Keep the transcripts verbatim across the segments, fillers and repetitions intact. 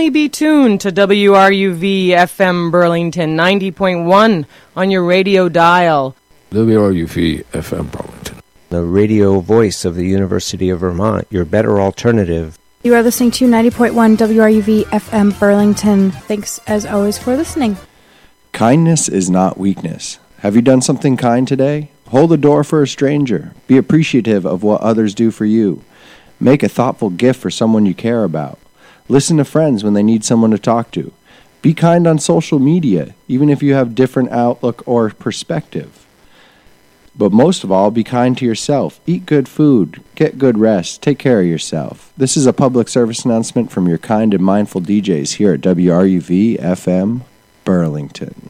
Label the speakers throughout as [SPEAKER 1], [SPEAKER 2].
[SPEAKER 1] may be tuned to W R U V F M Burlington ninety point one on your radio dial.
[SPEAKER 2] W R U V F M Burlington,
[SPEAKER 3] the radio voice of the University of Vermont, your better alternative.
[SPEAKER 4] You are listening to ninety point one W R U V F M Burlington. Thanks, as always, for listening.
[SPEAKER 5] Kindness is not weakness. Have you done something kind today? Hold the door for a stranger. Be appreciative of what others do for you. Make a thoughtful gift for someone you care about. Listen to friends when they need someone to talk to. Be kind on social media, even if you have different outlook or perspective. But most of all, be kind to yourself. Eat good food. Get good rest. Take care of yourself. This is a public service announcement from your kind and mindful D Js here at W R U V F M Burlington.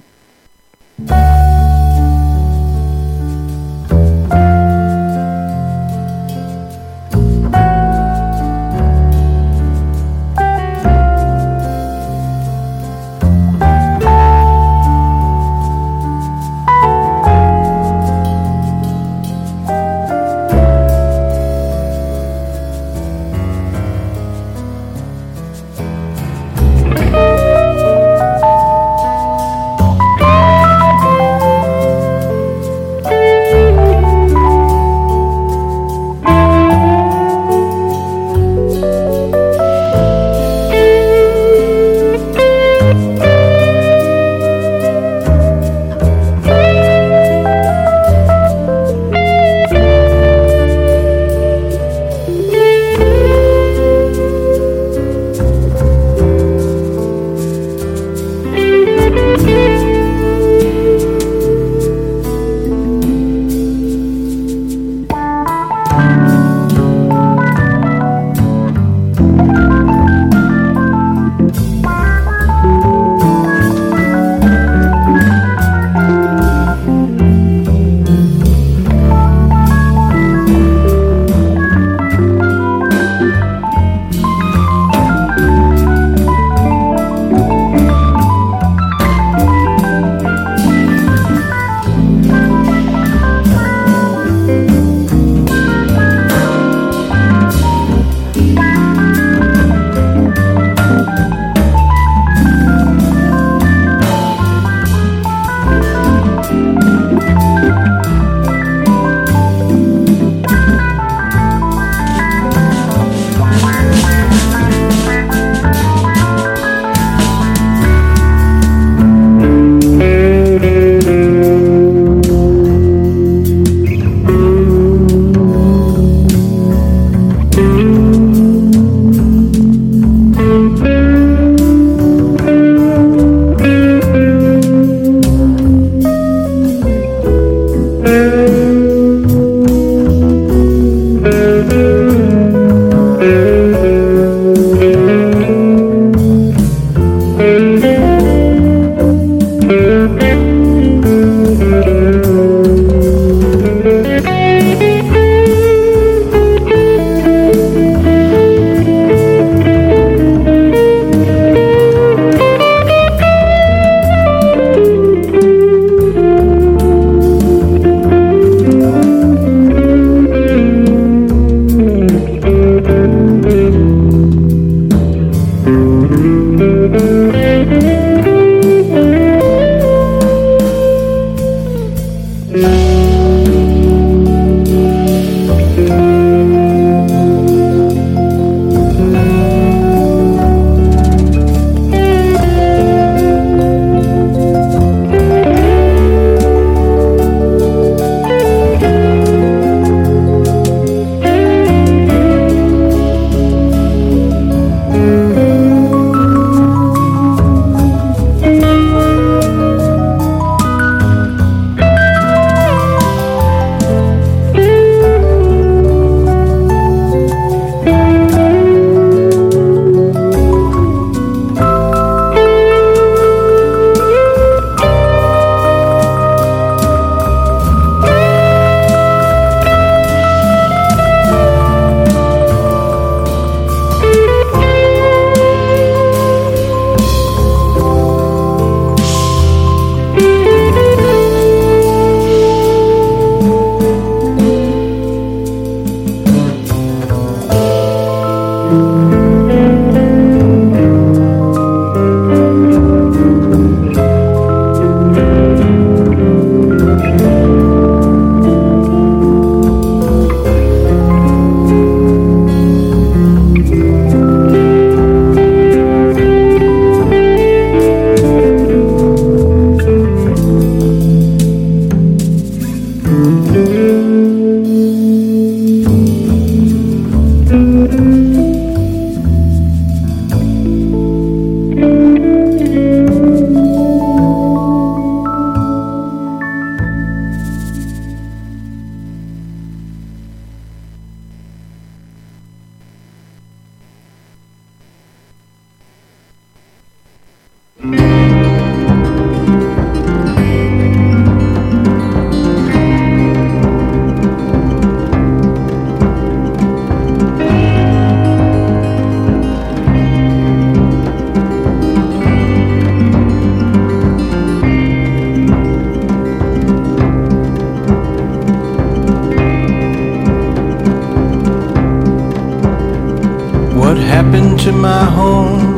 [SPEAKER 6] into my home.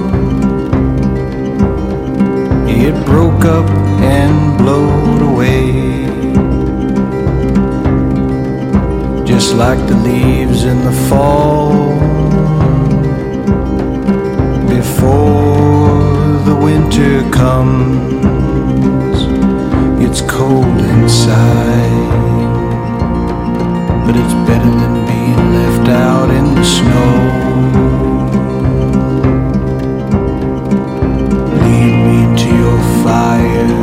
[SPEAKER 6] It broke up and blowed away, just like the leaves in the fall before the winter comes. It's cold inside, but it's better than being left out in the snow. Lead me to your fire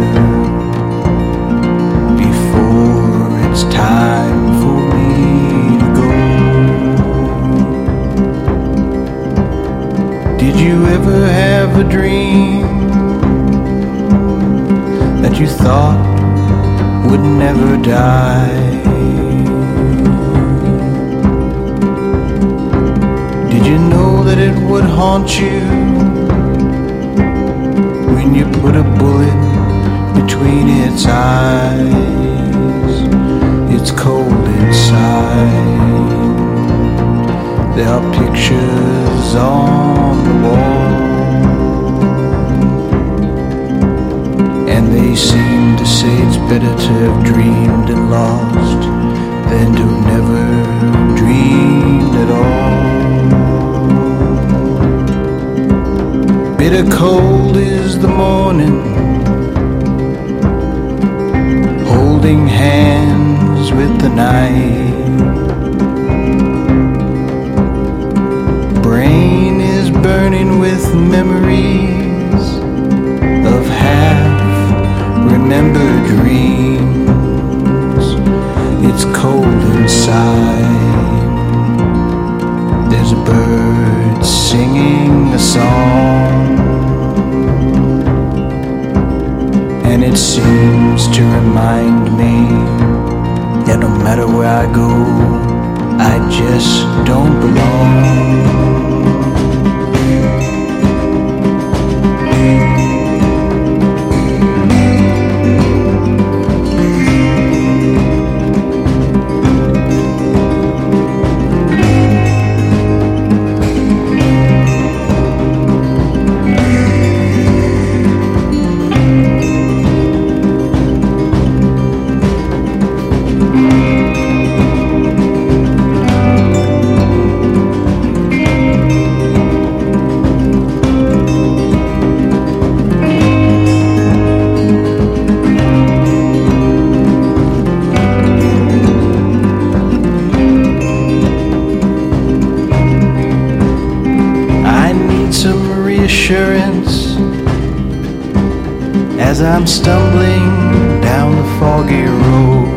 [SPEAKER 6] before it's time for me to go. Did you ever have a dream that you thought would never die? Did you know that it would haunt you when you put a bullet between its eyes? It's cold inside. There are pictures on the wall, and they seem to say it's better to have dreamed and lost than to have never dreamed at all. Bitter cold is the morning, holding hands with the night. Brain is burning with memories of half-remembered dreams. It's cold inside. There's a bird singing a song, and it seems to remind me that no matter where I go, I just don't belong. As I'm stumbling down the foggy road,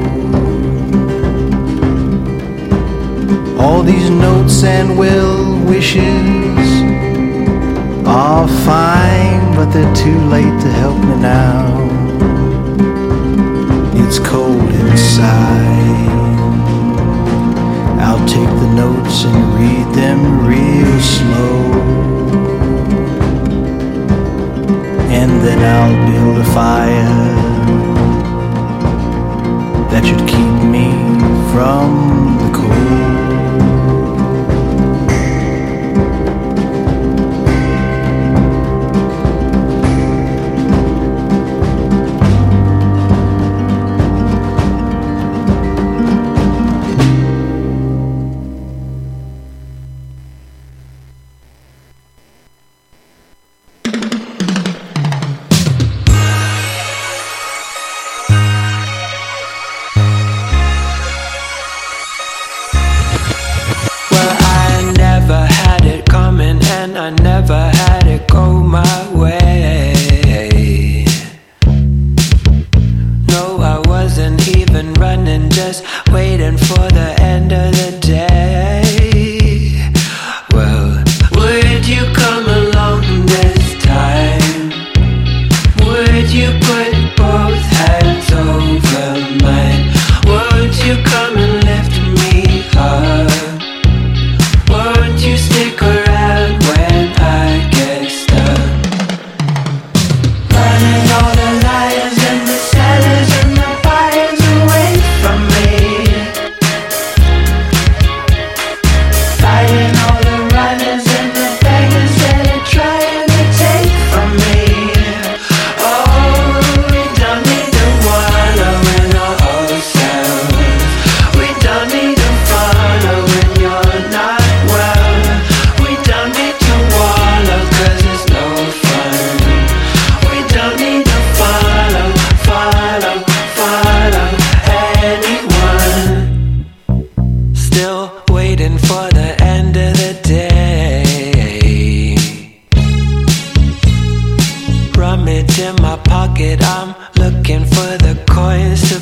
[SPEAKER 6] all these notes and well wishes are fine, but they're too late to help me now. It's cold inside. I'll take the notes and read them real slow, and then I'll build a fire that should keep me from the cold.
[SPEAKER 7] the coils